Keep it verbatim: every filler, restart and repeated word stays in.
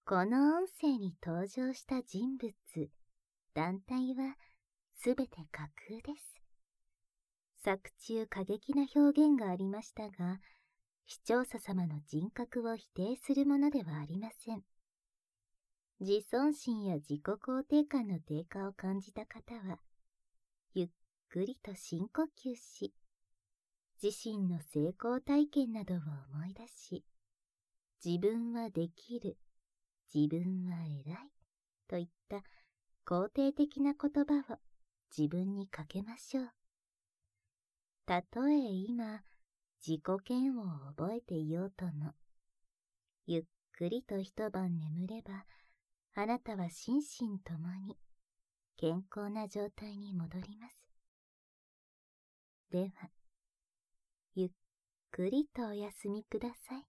この音声に登場した人物、団体はすべて架空です。作中過激な表現がありましたが、視聴者様の人格を否定するものではありません。自尊心や自己肯定感の低下を感じた方は、ゆっくりと深呼吸し、自身の成功体験などを思い出し、自分はできる、自分は偉いといった肯定的な言葉を自分にかけましょう。たとえ今、自己嫌悪を覚えていようとも、ゆっくりと一晩眠れば、あなたは心身ともに健康な状態に戻ります。では、ゆっくりとお休みください。